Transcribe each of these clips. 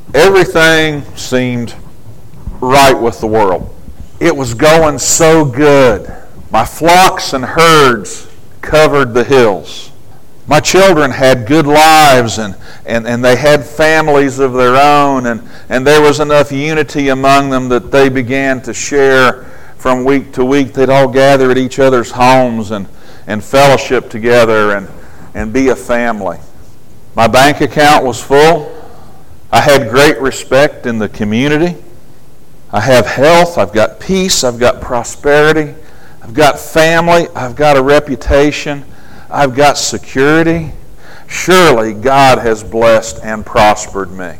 Everything seemed right with the world. It was going so good. My flocks and herds covered the hills. My children had good lives and they had families of their own, and there was enough unity among them that they began to share from week to week. They'd all gather at each other's homes and fellowship together and be a family. My bank account was full. I had great respect in the community. I have health, I've got peace, I've got prosperity, I've got family, I've got a reputation, I've got security. Surely God has blessed and prospered me.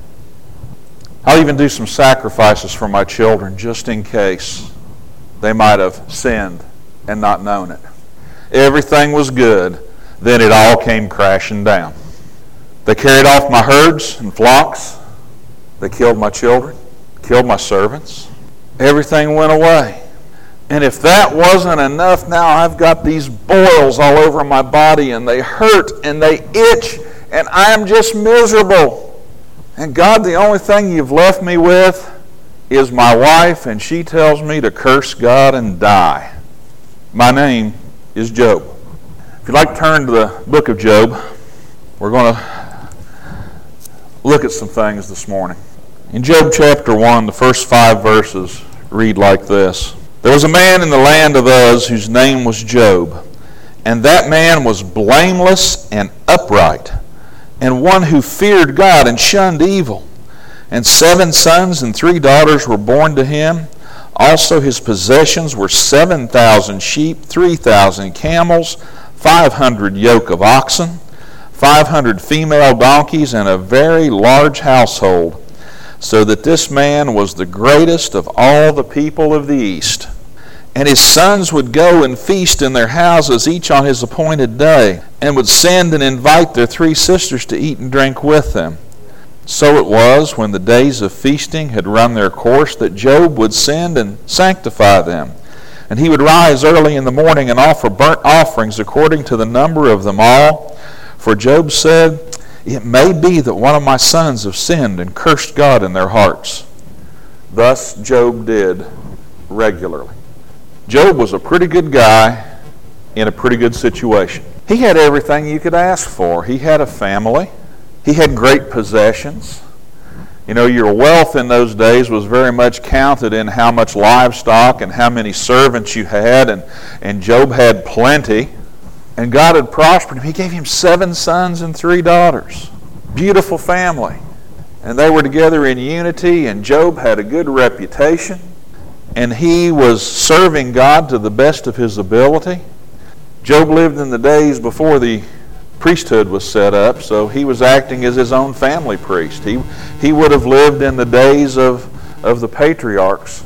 I'll even do some sacrifices for my children just in case they might have sinned and not known it. Everything was good, then it all came crashing down. They carried off my herds and flocks. They killed my children, killed my servants. Everything went away. And if that wasn't enough, now I've got these boils all over my body, and they hurt and they itch, and I'm just miserable. And God, the only thing you've left me with is my wife, and she tells me to curse God and die. My name is Job. If you'd like to turn to the book of Job, we're going to look at some things this morning. In Job chapter 1, the first 5 verses read like this. There was a man in the land of Uz whose name was Job, and that man was blameless and upright, and one who feared God and shunned evil. And 7 sons and 3 daughters were born to him. Also his possessions were 7,000 sheep, 3,000 camels, 500 yoke of oxen, 500 female donkeys, and a very large household, so that this man was the greatest of all the people of the East. And his sons would go and feast in their houses, each on his appointed day, and would send and invite their 3 sisters to eat and drink with them. So it was, when the days of feasting had run their course, that Job would send and sanctify them. And he would rise early in the morning and offer burnt offerings according to the number of them all. For Job said, "It may be that one of my sons have sinned and cursed God in their hearts." Thus Job did regularly. Job was a pretty good guy in a pretty good situation. He had everything you could ask for. He had a family. He had great possessions. You know, your wealth in those days was very much counted in how much livestock and how many servants you had, and Job had plenty. And God had prospered him. He gave him 7 sons and 3 daughters. Beautiful family. And they were together in unity, and Job had a good reputation. And he was serving God to the best of his ability. Job lived in the days before the priesthood was set up, so he was acting as his own family priest. He would have lived in the days of the patriarchs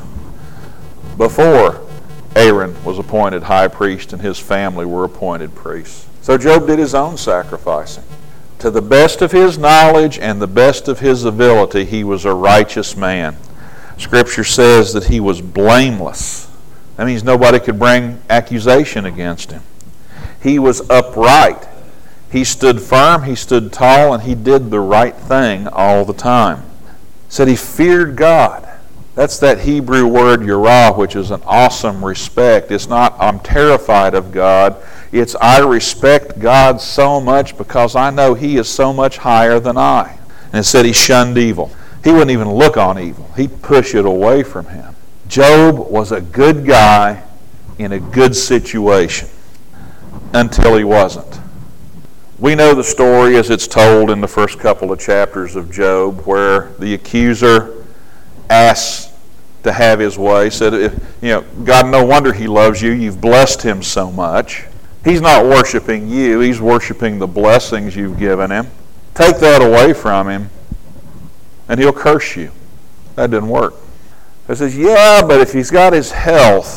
before Aaron was appointed high priest and his family were appointed priests. So Job did his own sacrificing. To the best of his knowledge and the best of his ability, he was a righteous man. Scripture says that he was blameless. That means nobody could bring accusation against him. He was upright. He stood firm, he stood tall, and he did the right thing all the time. Said he feared God. That's that Hebrew word yirah, which is an awesome respect. It's not I'm terrified of God. It's I respect God so much because I know He is so much higher than I. And it said he shunned evil. He wouldn't even look on evil. He'd push it away from him. Job was a good guy in a good situation until he wasn't. We know the story as it's told in the first couple of chapters of Job, where the accuser asks to have his way, said, God, no wonder he loves you. You've blessed him so much. He's not worshiping you. He's worshiping the blessings you've given him. Take that away from him, and he'll curse you. That didn't work. He says, yeah, but if he's got his health,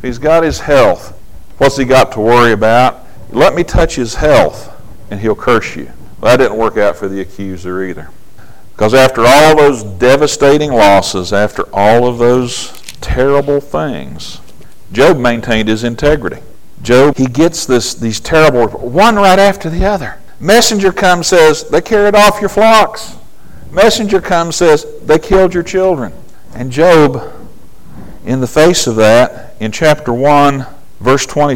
what's he got to worry about? Let me touch his health, and he'll curse you. Well, that didn't work out for the accuser either. Because after all those devastating losses, after all of those terrible things, Job maintained his integrity. Job, he gets these terrible, one right after the other. Messenger comes, says, they carried off your flocks. Messenger comes, says, they killed your children. And Job, in the face of that, in chapter 1, verse 20,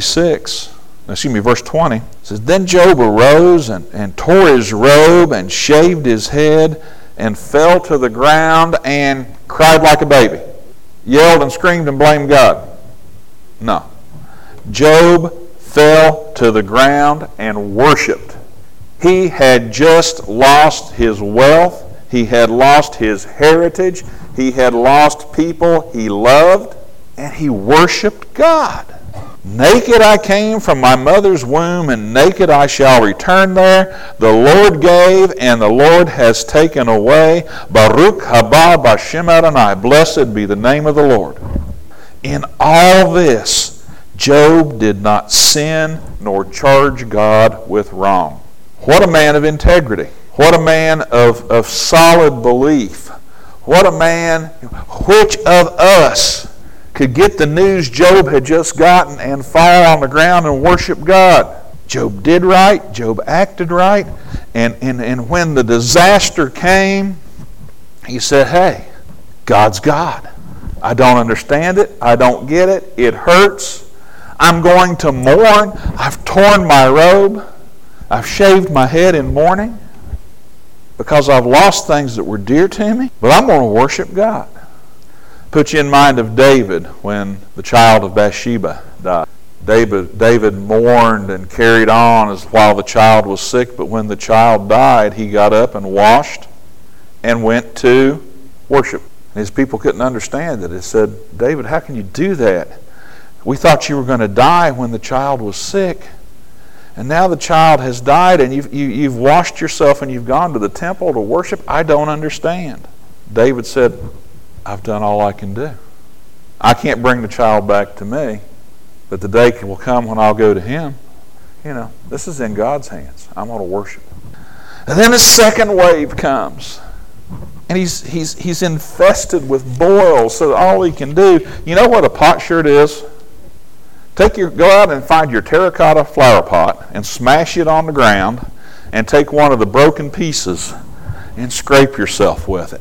says, then Job arose and tore his robe and shaved his head and fell to the ground and cried like a baby. Yelled and screamed and blamed God. No. Job fell to the ground and worshiped. He had just lost his wealth. He had lost his heritage. He had lost people he loved. And he worshiped God. Naked I came from my mother's womb, and naked I shall return there. The Lord gave, and the Lord has taken away. Baruch haba b'Shem Adonai. Blessed be the name of the Lord. In all this, Job did not sin nor charge God with wrong. What a man of integrity. What a man of solid belief. What a man. Which of us could get the news Job had just gotten and fall on the ground and worship God? Job did right. Job acted right. And when the disaster came, he said, hey, God's God. I don't understand it. I don't get it. It hurts. I'm going to mourn. I've torn my robe. I've shaved my head in mourning because I've lost things that were dear to me. But I'm going to worship God. Put you in mind of David when the child of Bathsheba died. David mourned and carried on as while the child was sick, but when the child died, he got up and washed and went to worship. And his people couldn't understand it. They said, David, how can you do that? We thought you were going to die when the child was sick. And now the child has died and you've washed yourself and you've gone to the temple to worship. I don't understand. David said, I've done all I can do. I can't bring the child back to me, but the day will come when I'll go to him. You know, this is in God's hands. I'm going to worship him. And then a second wave comes. And he's infested with boils, so all he can do. You know what a potsherd is? Go out and find your terracotta flower pot and smash it on the ground and take one of the broken pieces and scrape yourself with it.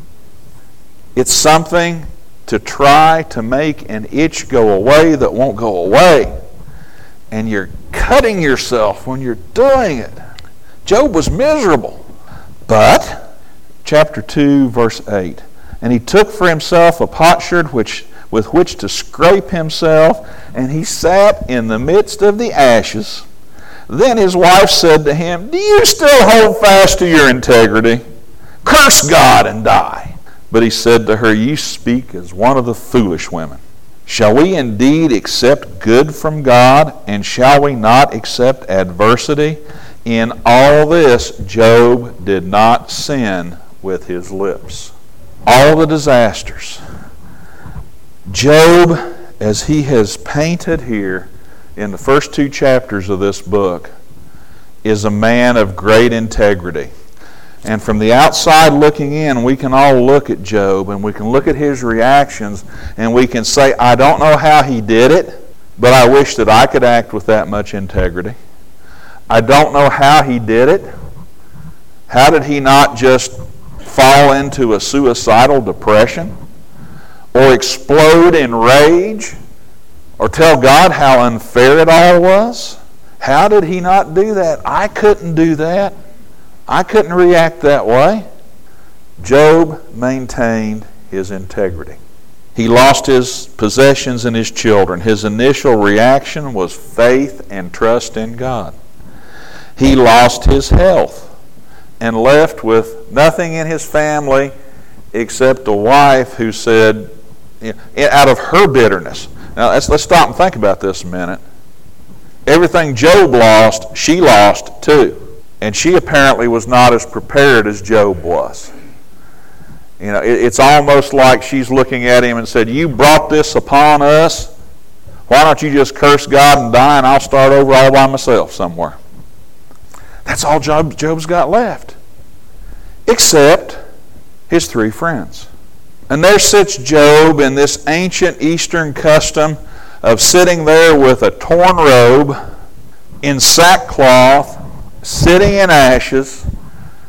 It's something to try to make an itch go away that won't go away. And you're cutting yourself when you're doing it. Job was miserable. But, chapter 2, verse 8, and he took for himself a potsherd with which to scrape himself, and he sat in the midst of the ashes. Then his wife said to him, do you still hold fast to your integrity? Curse God and die. But he said to her, you speak as one of the foolish women. Shall we indeed accept good from God, and shall we not accept adversity? In all this, Job did not sin with his lips. All the disasters. Job, as he has painted here in the first 2 chapters of this book, is a man of great integrity. And from the outside looking in, we can all look at Job and we can look at his reactions and we can say, I don't know how he did it, but I wish that I could act with that much integrity. I don't know how he did it. How did he not just fall into a suicidal depression or explode in rage or tell God how unfair it all was? How did he not do that? I couldn't do that. I couldn't react that way. Job maintained his integrity. He lost his possessions and his children. His initial reaction was faith and trust in God. He lost his health and left with nothing in his family except a wife who said, out of her bitterness. Now let's stop and think about this a minute. Everything Job lost, she lost too. And she apparently was not as prepared as Job was. You know, it's almost like she's looking at him and said, you brought this upon us. Why don't you just curse God and die and I'll start over all by myself somewhere. That's all Job's got left. Except his 3 friends. And there sits Job in this ancient Eastern custom of sitting there with a torn robe, in sackcloth, sitting in ashes,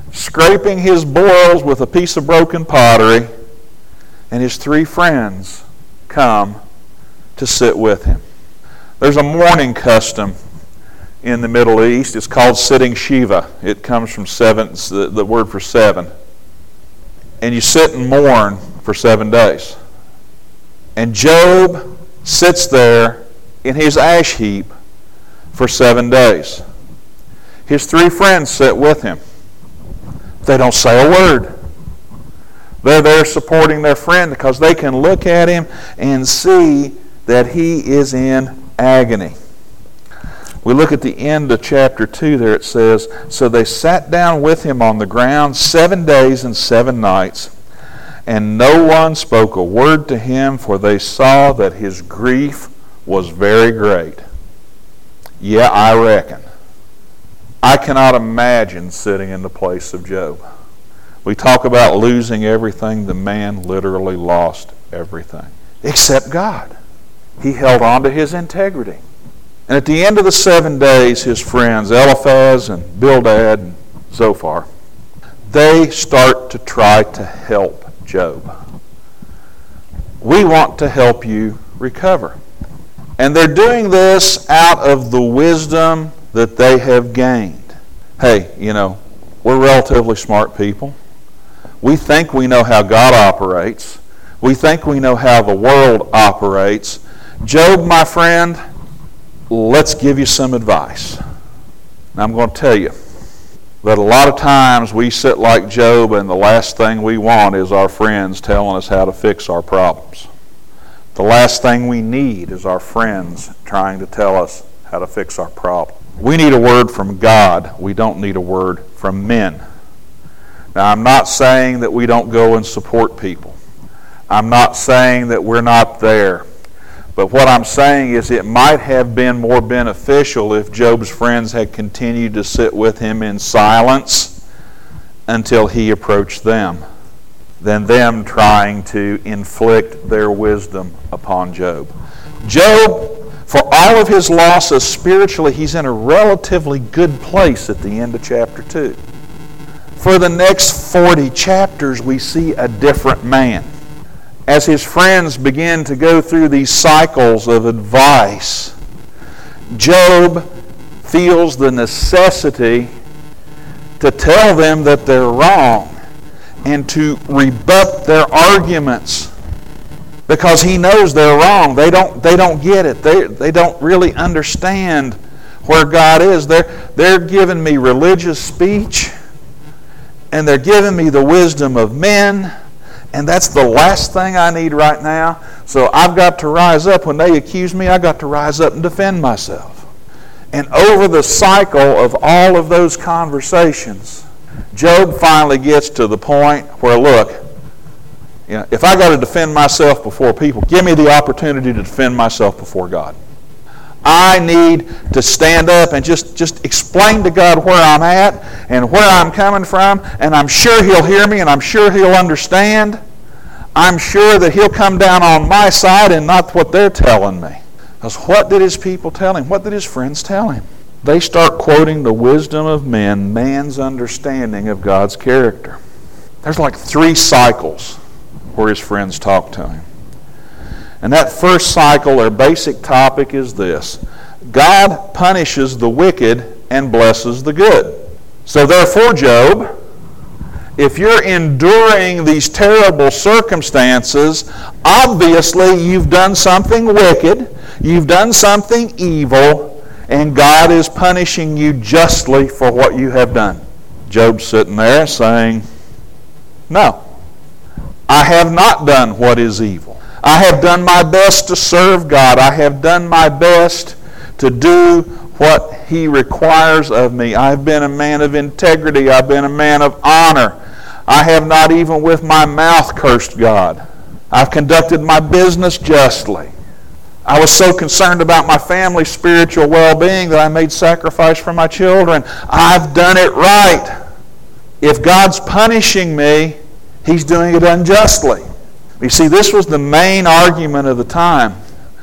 scraping his boils with a piece of broken pottery, and his 3 friends come to sit with him. There's a mourning custom in the Middle East. It's called sitting Shiva. It comes from seven, the word for 7. And you sit and mourn for 7 days. And Job sits there in his ash heap for 7 days. His 3 friends sit with him. They don't say a word. They're there supporting their friend because they can look at him and see that he is in agony. We look at the end of chapter 2 there. It says, "So they sat down with him on the ground 7 days and 7 nights, and no one spoke a word to him, for they saw that his grief was very great." Yeah, I reckon. I cannot imagine sitting in the place of Job. We talk about losing everything. The man literally lost everything, except God. He held on to his integrity. And at the end of the 7 days, his friends, Eliphaz and Bildad and Zophar, they start to try to help Job. We want to help you recover. And they're doing this out of the wisdom that they have gained. Hey, we're relatively smart people. We think we know how God operates. We think we know how the world operates. Job, my friend, let's give you some advice. Now, I'm going to tell you that a lot of times we sit like Job, and the last thing we want is our friends telling us how to fix our problems. The last thing we need is our friends trying to tell us how to fix our problem. We need a word from God. We don't need a word from men. Now, I'm not saying that we don't go and support people. I'm not saying that we're not there. But what I'm saying is it might have been more beneficial if Job's friends had continued to sit with him in silence until he approached them, than them trying to inflict their wisdom upon Job. Job, for all of his losses spiritually, he's in a relatively good place at the end of chapter 2. For the next 40 chapters, we see a different man. As his friends begin to go through these cycles of advice, Job feels the necessity to tell them that they're wrong and to rebut their arguments, because he knows they're wrong. They don't get it. They don't really understand where God is. They're giving me religious speech, and they're giving me the wisdom of men, and that's the last thing I need right now. So I've got to rise up. When they accuse me, I've got to rise up and defend myself. And over the cycle of all of those conversations, Job finally gets to the point where, look, if I got to defend myself before people, give me the opportunity to defend myself before God. I need to stand up and just explain to God where I'm at and where I'm coming from, and I'm sure He'll hear me, and I'm sure He'll understand. I'm sure that He'll come down on my side and not what they're telling me. Because what did his people tell him? What did his friends tell him? They start quoting the wisdom of men, man's understanding of God's character. There's like 3 cycles where his friends talk to him. And that first cycle, their basic topic is this: God punishes the wicked and blesses the good. So therefore, Job, if you're enduring these terrible circumstances, obviously you've done something wicked, you've done something evil, and God is punishing you justly for what you have done. Job's sitting there saying, no, I have not done what is evil. I have done my best to serve God. I have done my best to do what He requires of me. I've been a man of integrity. I've been a man of honor. I have not even with my mouth cursed God. I've conducted my business justly. I was so concerned about my family's spiritual well-being that I made sacrifice for my children. I've done it right. If God's punishing me, He's doing it unjustly. You see, this was the main argument of the time.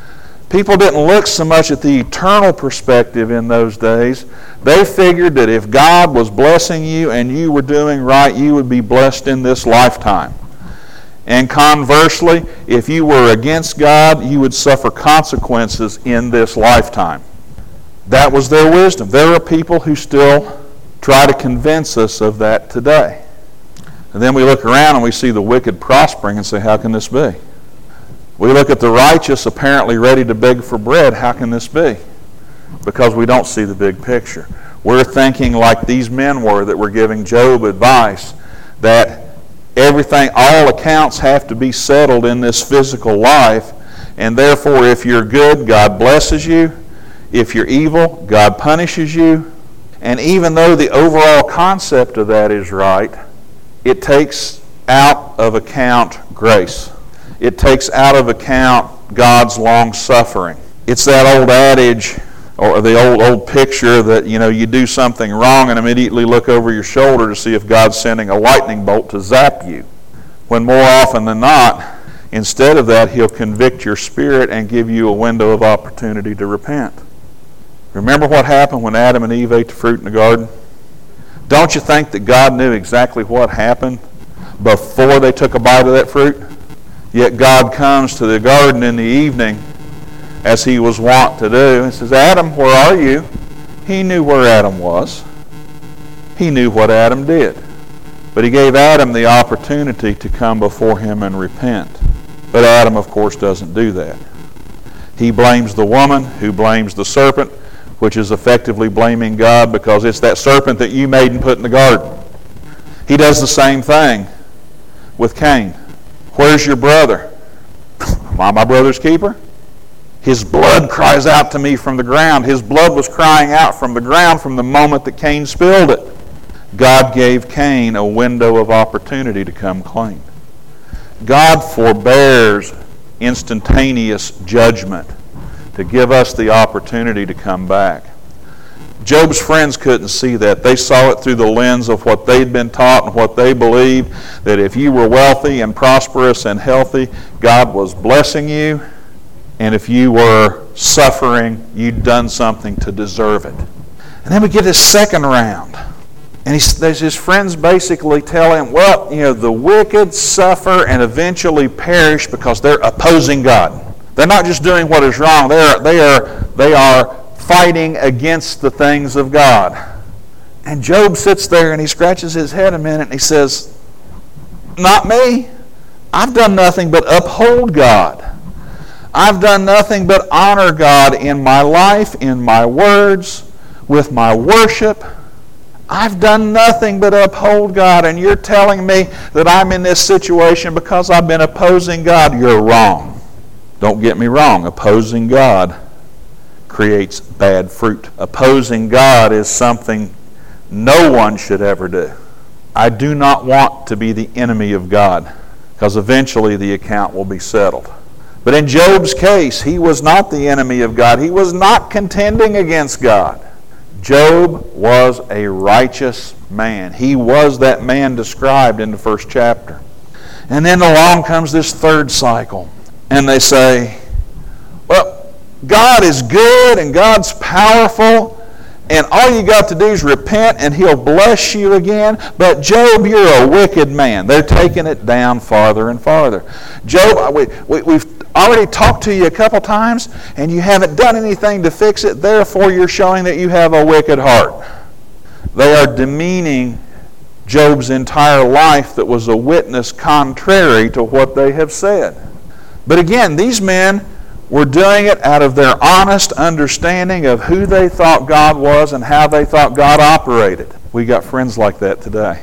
People didn't look so much at the eternal perspective in those days. They figured that if God was blessing you and you were doing right, you would be blessed in this lifetime. And conversely, if you were against God, you would suffer consequences in this lifetime. That was their wisdom. There are people who still try to convince us of that today. And then we look around and we see the wicked prospering and say, how can this be? We look at the righteous apparently ready to beg for bread. How can this be? Because we don't see the big picture. We're thinking like these men were that were giving Job advice, that everything, all accounts have to be settled in this physical life, and therefore if you're good, God blesses you. If you're evil, God punishes you. And even though the overall concept of that is right, it takes out of account grace. It takes out of account God's long suffering. It's that old adage, or the old picture that, you do something wrong and immediately look over your shoulder to see if God's sending a lightning bolt to zap you. When more often than not, instead of that, He'll convict your spirit and give you a window of opportunity to repent. Remember what happened when Adam and Eve ate the fruit in the garden? Don't you think that God knew exactly what happened before they took a bite of that fruit? Yet God comes to the garden in the evening, as He was wont to do, and says, Adam, where are you? He knew where Adam was. He knew what Adam did. But He gave Adam the opportunity to come before Him and repent. But Adam, of course, doesn't do that. He blames the woman, who blames the serpent, which is effectively blaming God because it's that serpent that you made and put in the garden. He does the same thing with Cain. Where's your brother? Am I my brother's keeper? His blood cries out to me from the ground. His blood was crying out from the ground from the moment that Cain spilled it. God gave Cain a window of opportunity to come clean. God forbears instantaneous judgment to give us the opportunity to come back. Job's friends couldn't see that. They saw it through the lens of what they'd been taught and what they believed, that if you were wealthy and prosperous and healthy, God was blessing you, and if you were suffering, you'd done something to deserve it. And then we get this second round, and his friends basically tell him, well, the wicked suffer and eventually perish because they're opposing God. They're not just doing what is wrong. They are fighting against the things of God. And Job sits there and he scratches his head a minute and he says, not me. I've done nothing but uphold God. I've done nothing but honor God in my life, in my words, with my worship. I've done nothing but uphold God, and you're telling me that I'm in this situation because I've been opposing God. You're wrong. Don't get me wrong. Opposing God creates bad fruit. Opposing God is something no one should ever do. I do not want to be the enemy of God, because eventually the account will be settled. But in Job's case, he was not the enemy of God. He was not contending against God. Job was a righteous man. He was that man described in the first chapter. And then along comes this third cycle. And they say, well, God is good and God's powerful, and all you got to do is repent and He'll bless you again. But Job, you're a wicked man. They're taking it down farther and farther. Job, we've already talked to you a couple times, and you haven't done anything to fix it. Therefore, you're showing that you have a wicked heart. They are demeaning Job's entire life that was a witness contrary to what they have said. But again, these men were doing it out of their honest understanding of who they thought God was and how they thought God operated. We got friends like that today.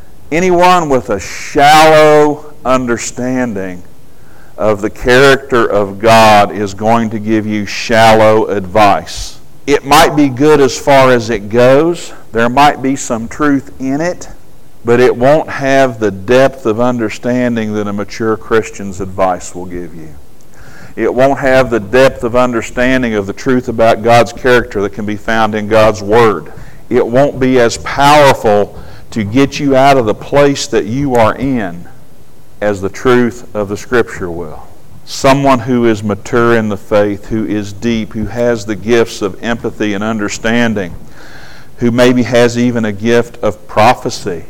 Anyone with a shallow understanding of the character of God is going to give you shallow advice. It might be good as far as it goes. There might be some truth in it, but it won't have the depth of understanding that a mature Christian's advice will give you. It won't have the depth of understanding of the truth about God's character that can be found in God's Word. It won't be as powerful to get you out of the place that you are in as the truth of the Scripture will. someone who is mature in the faith, who is deep, who has the gifts of empathy and understanding, who maybe has even a gift of prophecy,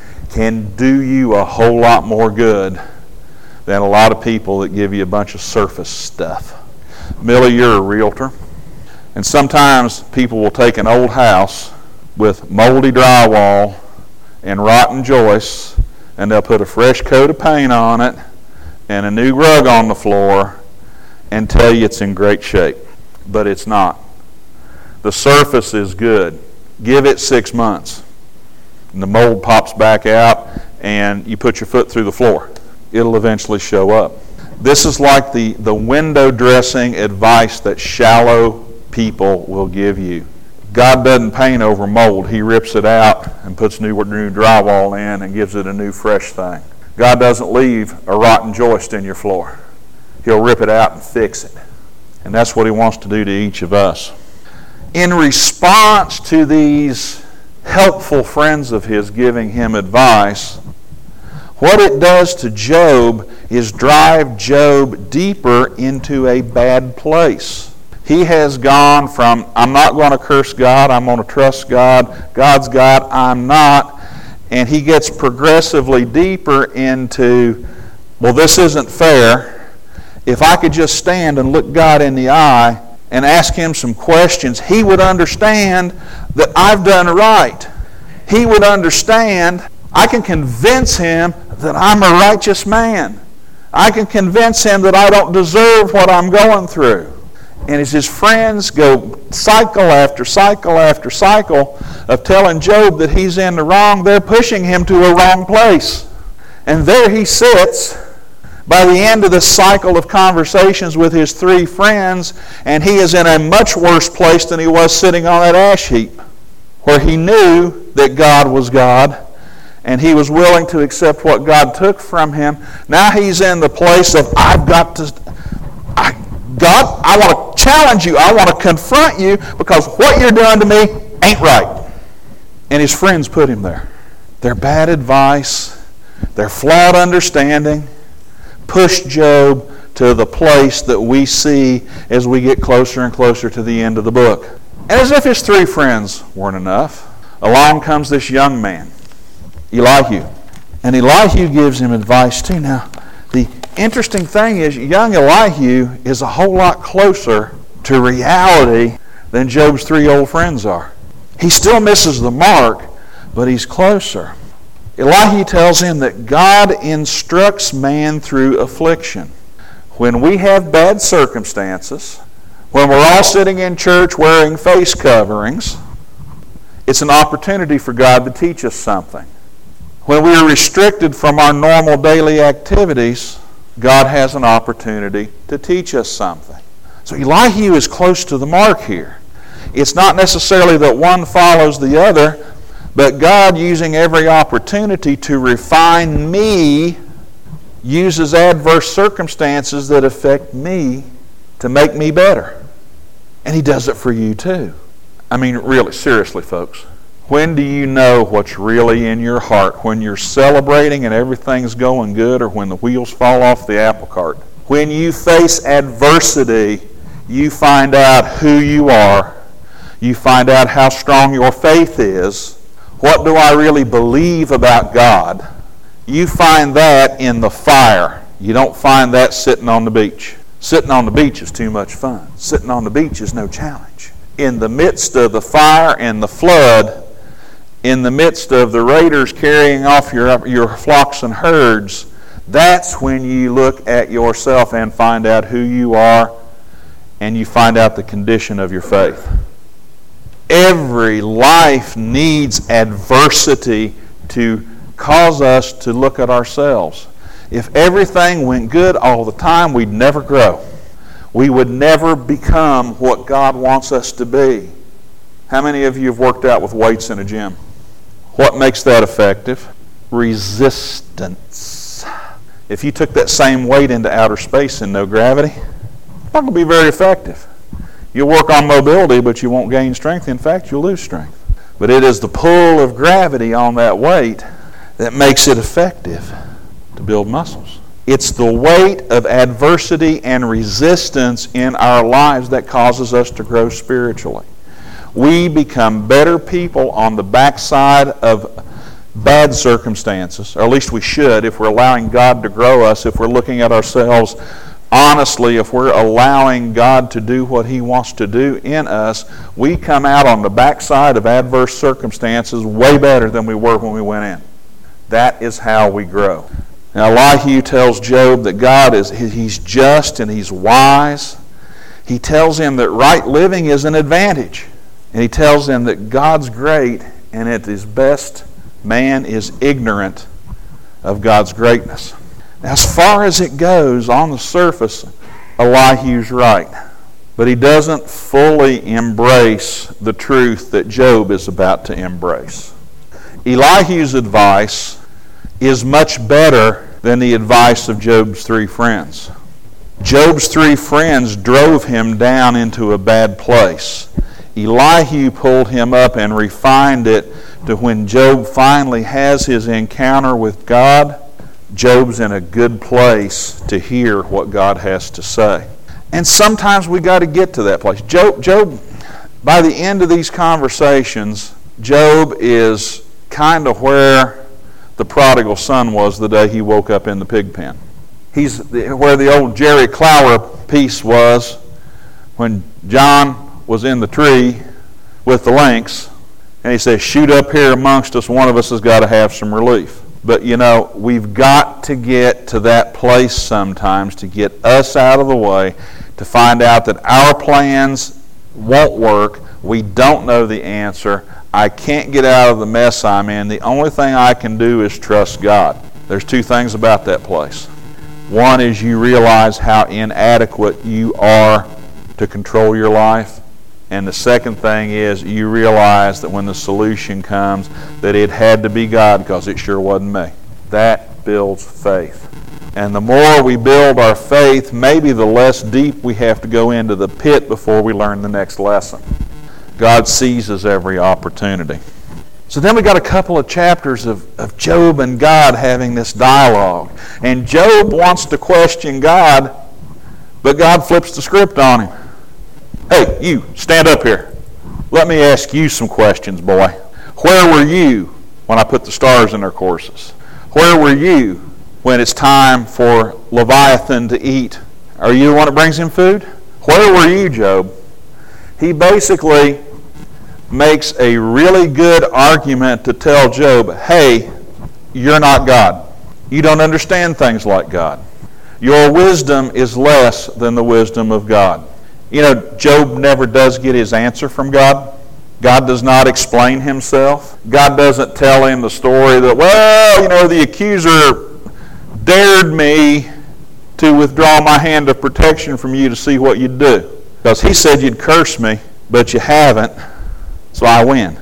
can do you a whole lot more good than a lot of people that give you a bunch of surface stuff. Millie, you're a realtor. And sometimes people will take an old house with moldy drywall and rotten joists, and they'll put a fresh coat of paint on it and a new rug on the floor and tell you it's in great shape. But it's not. The surface is good. Give it 6 months. And the mold pops back out and you put your foot through the floor. It'll eventually show up. This is like the window dressing advice that shallow people will give you. God doesn't paint over mold. He rips it out and puts new drywall in and gives it a new fresh thing. God doesn't leave a rotten joist in your floor. He'll rip it out and fix it. And that's what He wants to do to each of us. In response to these helpful friends of His giving him advice, what it does to Job is drive Job deeper into a bad place. He has gone from, I'm not going to curse God, I'm going to trust God, God's God, I'm not, and he gets progressively deeper into, well, this isn't fair. If I could just stand and look God in the eye and ask Him some questions, He would understand that I've done right. He would understand. I can convince Him that I'm a righteous man. I can convince Him that I don't deserve what I'm going through. And as his friends go cycle after cycle after cycle of telling Job that he's in the wrong, they're pushing him to a wrong place. And there he sits by the end of the cycle of conversations with his 3 friends, and he is in a much worse place than he was sitting on that ash heap, where he knew that God was God, and he was willing to accept what God took from him. Now he's in the place of, God, I want to challenge you. I want to confront you because what you're doing to me ain't right. And his friends put him there. Their bad advice, their flawed understanding, pushed Job to the place that we see as we get closer and closer to the end of the book. And as if his 3 friends weren't enough, along comes this young man, Elihu. And Elihu gives him advice too. Now, the interesting thing is, young Elihu is a whole lot closer to reality than Job's 3 old friends are. He still misses the mark, but he's closer. Elihu tells him that God instructs man through affliction. When we have bad circumstances, when we're all sitting in church wearing face coverings, it's an opportunity for God to teach us something. When we are restricted from our normal daily activities, God has an opportunity to teach us something. So Elihu is close to the mark here. It's not necessarily that one follows the other, but God, using every opportunity to refine me, uses adverse circumstances that affect me to make me better. And He does it for you too. I mean, really, seriously, folks. When do you know what's really in your heart? When you're celebrating and everything's going good, or when the wheels fall off the apple cart? When you face adversity, you find out who you are. You find out how strong your faith is. What do I really believe about God? You find that in the fire. You don't find that sitting on the beach. Sitting on the beach is too much fun. Sitting on the beach is no challenge. In the midst of the fire and the flood, in the midst of the raiders carrying off your flocks and herds, that's when you look at yourself and find out who you are, and you find out the condition of your faith. Every life needs adversity to cause us to look at ourselves. If everything went good all the time, we'd never grow. We would never become what God wants us to be. How many of you have worked out with weights in a gym? What makes that effective? Resistance. If you took that same weight into outer space in no gravity, it's not going to be very effective. You'll work on mobility, but you won't gain strength. In fact, you'll lose strength. But it is the pull of gravity on that weight that makes it effective to build muscles. It's the weight of adversity and resistance in our lives that causes us to grow spiritually. We become better people on the backside of bad circumstances, or at least we should if we're allowing God to grow us, if we're looking at ourselves honestly, if we're allowing God to do what He wants to do in us. We come out on the backside of adverse circumstances way better than we were when we went in. That is how we grow. Now, Elihu tells Job that God He's just and He's wise. He tells him that right living is an advantage. And he tells him that God's great, and at his best, man is ignorant of God's greatness. As far as it goes, on the surface, Elihu's right. But he doesn't fully embrace the truth that Job is about to embrace. Elihu's advice is much better than the advice of Job's three friends. Job's three friends drove him down into a bad place. Elihu pulled him up and refined it to when Job finally has his encounter with God, Job's in a good place to hear what God has to say. And sometimes we got to get to that place. Job, by the end of these conversations, Job is kind of where the prodigal son was the day he woke up in the pig pen. He's where the old Jerry Clower piece was when John was in the tree with the lynx, and he says, shoot up here amongst us, one of us has got to have some relief. But we've got to get to that place sometimes to get us out of the way, to find out that our plans won't work. We don't know the answer. I can't get out of the mess I'm in. The only thing I can do is trust God. There's two things about that place. One is you realize how inadequate you are to control your life. And the second thing is you realize that when the solution comes, that it had to be God because it sure wasn't me. That builds faith. And the more we build our faith, maybe the less deep we have to go into the pit before we learn the next lesson. God seizes every opportunity. So then we got a couple of chapters of Job and God having this dialogue. And Job wants to question God, but God flips the script on him. Hey, you, stand up here. Let me ask you some questions, boy. Where were you when I put the stars in their courses? Where were you when it's time for Leviathan to eat? Are you the one that brings him food? Where were you, Job? He basically makes a really good argument to tell Job, hey, you're not God. You don't understand things like God. Your wisdom is less than the wisdom of God. Job never does get his answer from God. God does not explain himself. God doesn't tell him the story that, the accuser dared me to withdraw my hand of protection from you to see what you'd do. Because he said you'd curse me, but you haven't, so I win.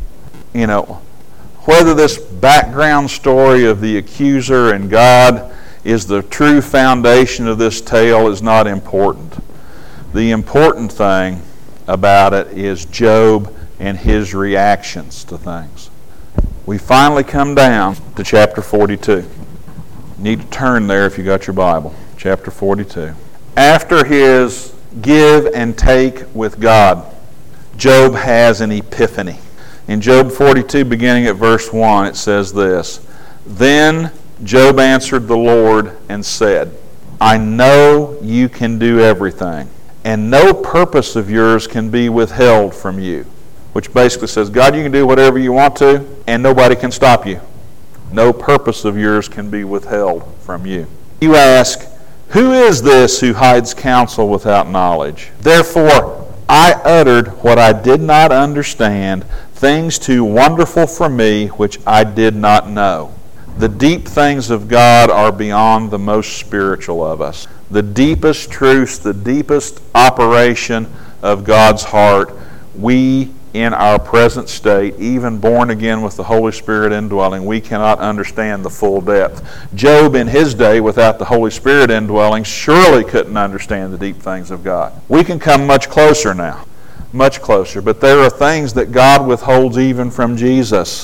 Whether this background story of the accuser and God is the true foundation of this tale is not important. The important thing about it is Job and his reactions to things. We finally come down to chapter 42. You need to turn there if you got your Bible. Chapter 42. After his give and take with God, Job has an epiphany. In Job 42, beginning at verse 1, it says this, Then Job answered the Lord and said, I know you can do everything, and no purpose of yours can be withheld from you. Which basically says, God, you can do whatever you want to, and nobody can stop you. No purpose of yours can be withheld from you. You ask, who is this who hides counsel without knowledge? Therefore, I uttered what I did not understand, things too wonderful for me which I did not know. The deep things of God are beyond the most spiritual of us. The deepest truths, the deepest operation of God's heart, we in our present state, even born again with the Holy Spirit indwelling, we cannot understand the full depth. Job in his day, without the Holy Spirit indwelling, surely couldn't understand the deep things of God. We can come much closer now, much closer, but there are things that God withholds even from Jesus.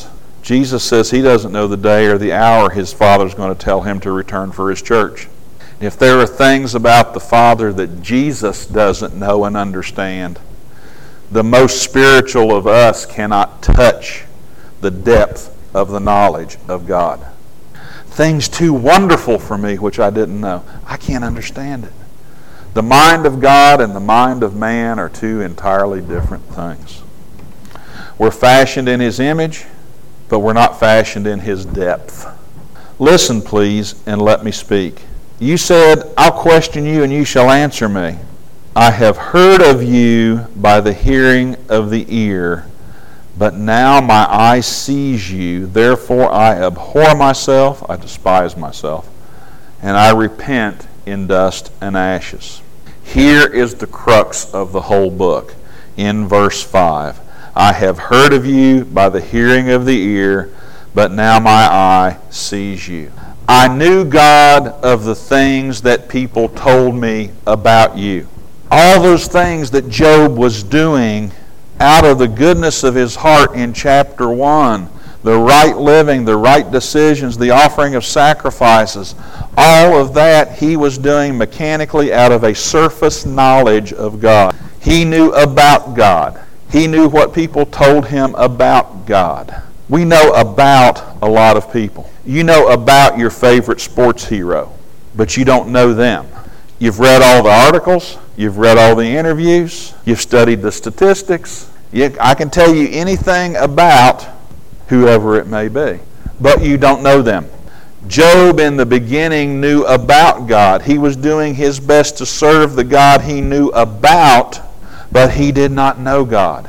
Jesus says he doesn't know the day or the hour his Father's going to tell him to return for his church. If there are things about the Father that Jesus doesn't know and understand, the most spiritual of us cannot touch the depth of the knowledge of God. Things too wonderful for me which I didn't know. I can't understand it. The mind of God and the mind of man are two entirely different things. We're fashioned in His image, but we're not fashioned in His depth. Listen, please, and let me speak. You said, I'll question you and you shall answer me. I have heard of you by the hearing of the ear, but now my eye sees you. Therefore I abhor myself, I despise myself, and I repent in dust and ashes. Here is the crux of the whole book in verse 5. I have heard of you by the hearing of the ear, but now my eye sees you. I knew, God, of the things that people told me about you. All those things that Job was doing out of the goodness of his heart in chapter 1, the right living, the right decisions, the offering of sacrifices, all of that he was doing mechanically out of a surface knowledge of God. He knew about God. He knew what people told him about God. We know about a lot of people. You know about your favorite sports hero, but you don't know them. You've read all the articles. You've read all the interviews. You've studied the statistics. I can tell you anything about whoever it may be, but you don't know them. Job in the beginning knew about God. He was doing his best to serve the God he knew about, but he did not know God.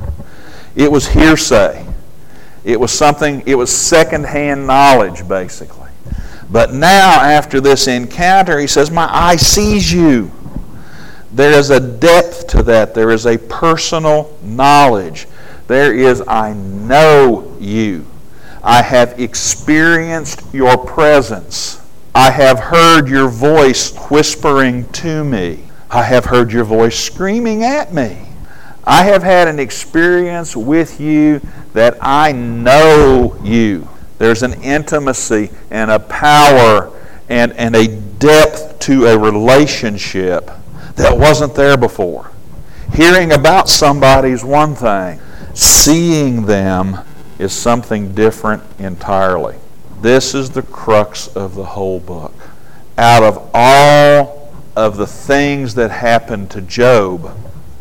It was hearsay. It was secondhand knowledge, basically. But now, after this encounter, he says, my eye sees you. There is a depth to that. There is a personal knowledge. There is, I know you. I have experienced your presence. I have heard your voice whispering to me. I have heard your voice screaming at me. I have had an experience with you that I know you. There's an intimacy and a power and a depth to a relationship that wasn't there before. Hearing about somebody is one thing. Seeing them is something different entirely. This is the crux of the whole book. Out of all of the things that happened to Job,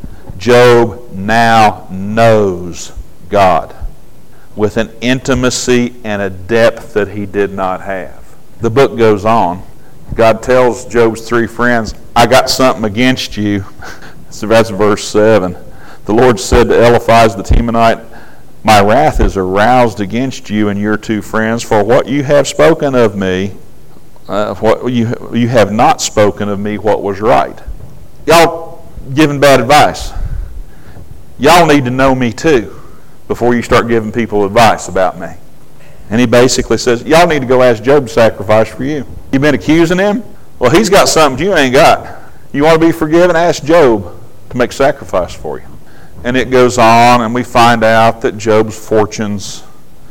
Job now knows God with an intimacy and a depth that he did not have. The book goes on. God tells Job's three friends, I got something against you. So that's verse 7. The Lord said to Eliphaz the Temanite, my wrath is aroused against you and your two friends, for what you have spoken of me, what you have not spoken of me what was right. Y'all giving bad advice. Y'all need to know me too before you start giving people advice about me. And he basically says, y'all need to go ask Job to sacrifice for you. You've been accusing him? Well, he's got something you ain't got. You want to be forgiven? Ask Job to make sacrifice for you. And it goes on, and we find out that Job's fortunes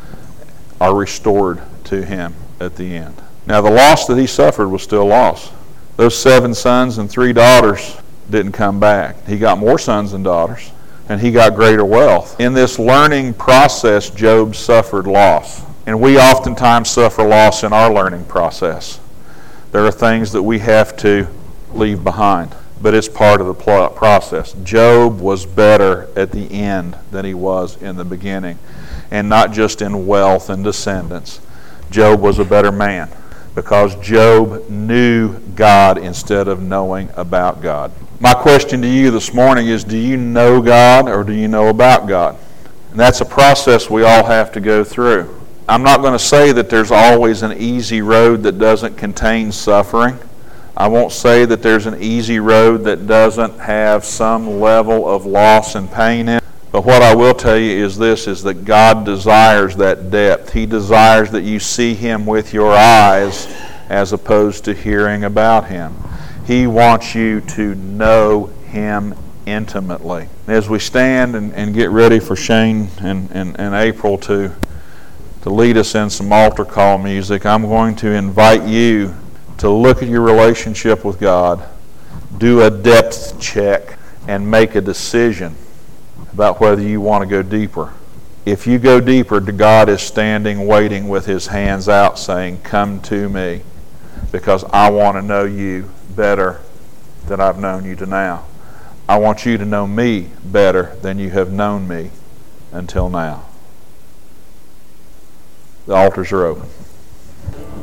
are restored to him at the end. Now, the loss that he suffered was still loss. Those 7 sons and 3 daughters didn't come back. He got more sons and daughters, and he got greater wealth. In this learning process, Job suffered loss. And we oftentimes suffer loss in our learning process. There are things that we have to leave behind, but it's part of the process. Job was better at the end than he was in the beginning, and not just in wealth and descendants. Job was a better man because Job knew God instead of knowing about God. My question to you this morning is, do you know God or do you know about God? And that's a process we all have to go through. I'm not going to say that there's always an easy road that doesn't contain suffering. I won't say that there's an easy road that doesn't have some level of loss and pain in it. But what I will tell you is this, is that God desires that depth. He desires that you see Him with your eyes as opposed to hearing about Him. He wants you to know Him intimately. As we stand and get ready for Shane and April to to lead us in some altar call music, I'm going to invite you to look at your relationship with God, do a depth check, and make a decision about whether you want to go deeper. If you go deeper, God is standing, waiting with his hands out, saying, come to me, because I want to know you better than I've known you to now. I want you to know me better than you have known me until now. The altars are open.